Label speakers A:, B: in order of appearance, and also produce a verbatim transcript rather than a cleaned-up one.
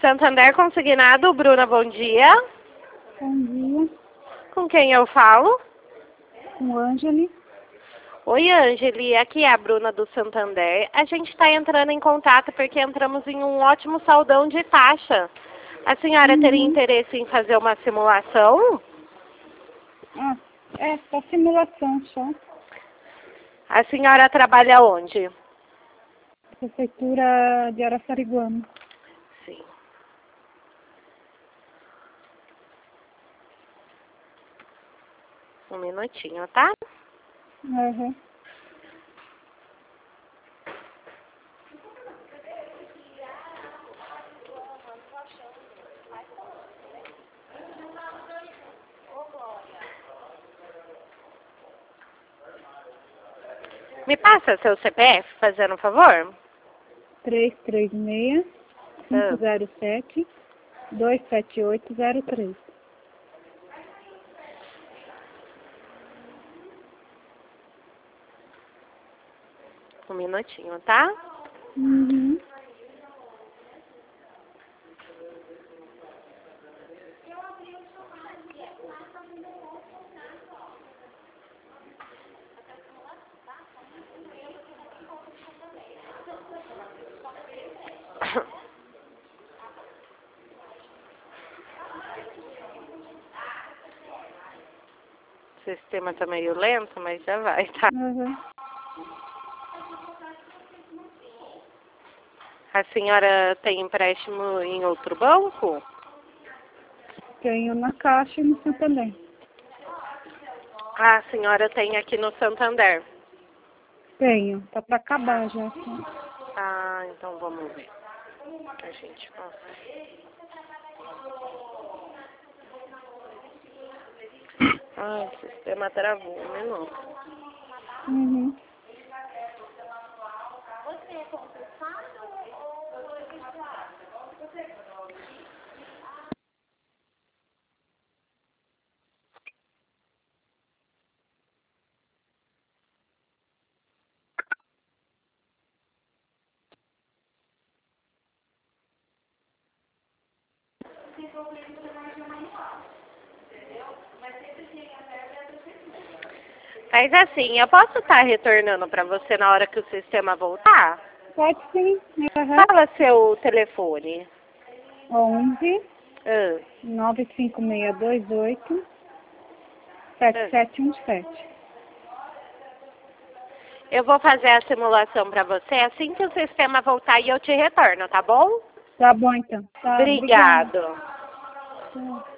A: Santander Consignado, Bruna, bom dia.
B: Bom dia,
A: Com quem eu falo?
B: com Ângeli.
A: Oi, Ângeli, aqui é a Bruna do Santander. A gente está entrando em contato porque entramos em um ótimo saldão de taxa. A senhora
B: Uhum.
A: teria interesse em fazer uma simulação?
B: Ah, é, só simulação só.
A: A senhora trabalha onde?
B: Prefeitura de Araçariguama.
A: Sim. Um minutinho, tá?
B: Uhum.
A: Me passa seu C P F, fazendo um favor?
B: três três seis, cinco zero sete, dois sete oito zero três.
A: Um minutinho, tá?
B: Uhum.
A: O sistema tá meio lento, mas já vai, tá?
B: Uhum.
A: A senhora tem empréstimo em outro banco?
B: Tenho na Caixa e no Santander.
A: Ah, a senhora tem aqui no Santander.
B: Tenho, tá para acabar já.
A: Ah, então vamos ver. A gente consegue. Ah, o sistema travou um minuto.
B: Uhum.
A: Mas assim, eu posso estar retornando para você na hora que o sistema voltar?
B: Pode sim. Uhum.
A: Fala seu telefone.
B: onze,
A: Ah,
B: nove cinco seis dois oito, sete sete um sete.
A: eu vou fazer a simulação para você assim que o sistema voltar e eu te retorno, tá bom?
B: Tá bom então. Tá, obrigada.
A: Obrigado.
B: Tchau.